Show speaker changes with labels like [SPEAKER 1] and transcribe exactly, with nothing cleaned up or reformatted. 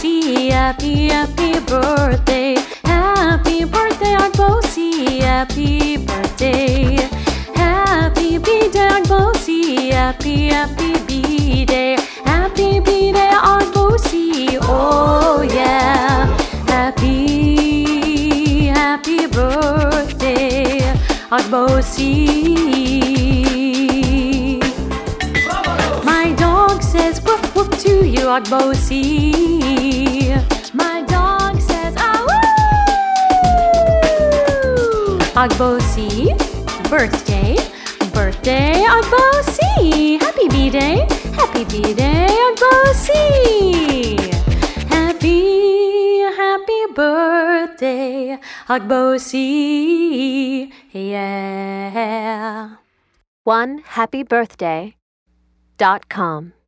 [SPEAKER 1] Agbosi, happy, happy birthday. Happy birthday, Agbosi, happy birthday. Happy B-Day, Agbosi, happy, happy B-Day. Happy B-Day, Agbosi, oh yeah. Happy, happy birthday, Agbosi. My dog says woof woof to you, Agbosi. My dog says ah woo. Agbosi, birthday, birthday, Agbosi. Happy B-Day, happy B-Day, Agbosi. Happy, happy birthday, Agbosi. Yeah.
[SPEAKER 2] one happy birthday dot com